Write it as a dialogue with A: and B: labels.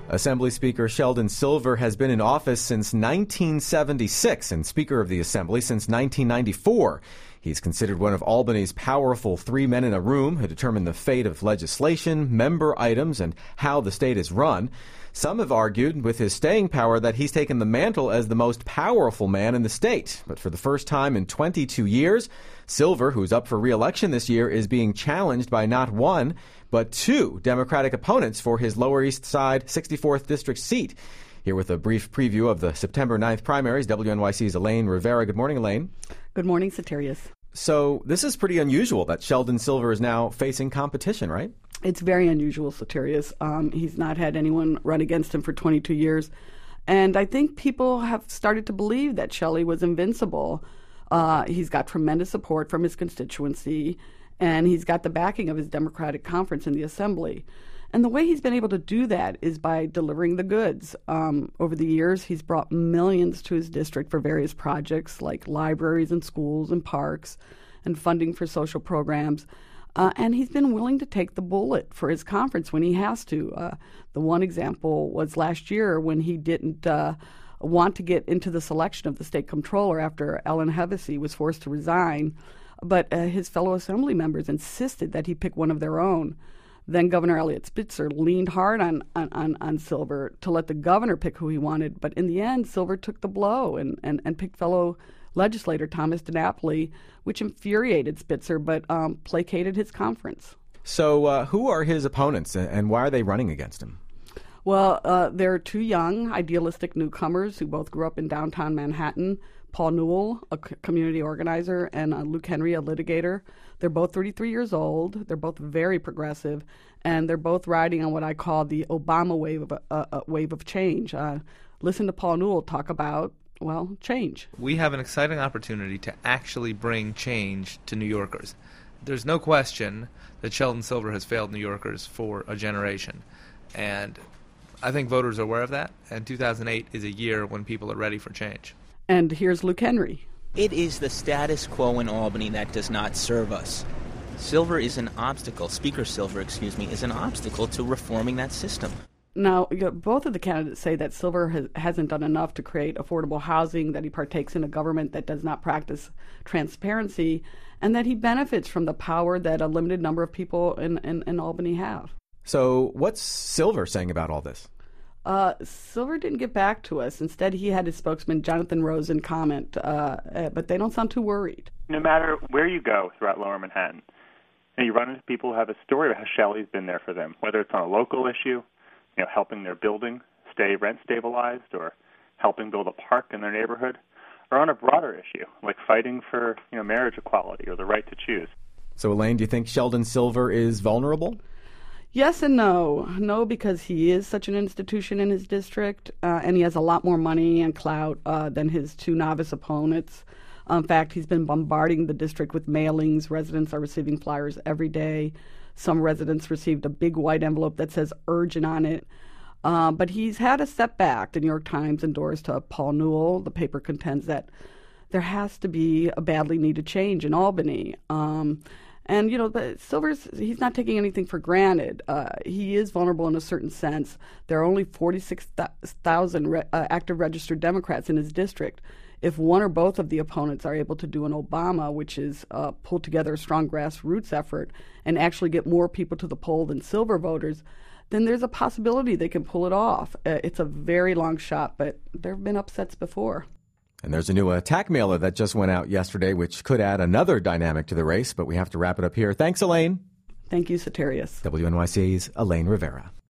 A: Assembly Speaker Sheldon Silver has been in office since 1976 and Speaker of the Assembly since 1994. He's considered one of Albany's powerful three men in a room who determine the fate of legislation, member items, and how the state is run. Some have argued with his staying power that he's taken the mantle as the most powerful man in the state. But for the first time in 22 years, Silver, who's up for re-election this year, is being challenged by not one, but two Democratic opponents for his Lower East Side 64th District seat. Here with a brief preview of the September 9th primaries, WNYC's Elaine Rivera. Good morning, Elaine.
B: Good morning, Soterius.
A: So this is pretty unusual that Sheldon Silver is now facing competition, right?
B: It's very unusual, Soterius. He's not had anyone run against him for 22 years. And I think people have started to believe that Shelley was invincible. He's got tremendous support from his constituency, and he's got the backing of his Democratic conference in the Assembly. And the way he's been able to do that is by delivering the goods. Over the years, he's brought millions to his district for various projects like libraries and schools and parks and funding for social programs. And he's been willing to take the bullet for his conference when he has to. The one example was last year when he didn't want to get into the selection of the state comptroller after Ellen Hevesy was forced to resign. But his fellow assembly members insisted that he pick one of their own. Then Governor Eliot Spitzer leaned hard on Silver to let the governor pick who he wanted. But in the end, Silver took the blow and picked fellow legislator Thomas DiNapoli, which infuriated Spitzer but placated his conference.
A: So who are his opponents and why are they running against him?
B: Well, there are two young, idealistic newcomers who both grew up in downtown Manhattan. Paul Newell, a community organizer, and Luke Henry, a litigator. They're both 33 years old. They're both very progressive, and they're both riding on what I call the Obama wave of change. Listen to Paul Newell talk about, well, change.
C: We have an exciting opportunity to actually bring change to New Yorkers. There's no question that Sheldon Silver has failed New Yorkers for a generation, and I think voters are aware of that, and 2008 is a year when people are ready for change.
B: And here's Luke Henry.
D: It is the status quo in Albany that does not serve us. Silver is an obstacle, Speaker Silver, is an obstacle to reforming that system.
B: Now, both of the candidates say that Silver hasn't done enough to create affordable housing, that he partakes in a government that does not practice transparency, and that he benefits from the power that a limited number of people in Albany have.
A: So what's Silver saying about all this?
B: Silver didn't get back to us. Instead, he had his spokesman, Jonathan Rosen, comment, but they don't sound too worried.
E: No matter where you go throughout Lower Manhattan, you run into people who have a story about how Shelley's been there for them, whether it's on a local issue, helping their building stay rent stabilized, or helping build a park in their neighborhood, or on a broader issue, like fighting for marriage equality or the right to choose.
A: So, Elaine, do you think Sheldon Silver is vulnerable?
B: Yes and no. No, because he is such an institution in his district, and he has a lot more money and clout than his two novice opponents. In fact, he's been bombarding the district with mailings. Residents are receiving flyers every day. Some residents received a big white envelope that says urgent on it. But he's had a setback. The New York Times endorsed Paul Newell. The paper contends that there has to be a badly needed change in Albany. And, he's not taking anything for granted. He is vulnerable in a certain sense. There are only 46,000 active registered Democrats in his district. If one or both of the opponents are able to do an Obama, which is pull together a strong grassroots effort and actually get more people to the poll than Silver voters, then there's a possibility they can pull it off. It's a very long shot, but there have been upsets before.
A: And there's a new attack mailer that just went out yesterday, which could add another dynamic to the race, but we have to wrap it up here. Thanks, Elaine.
B: Thank you, Soterius.
A: WNYC's Elaine Rivera.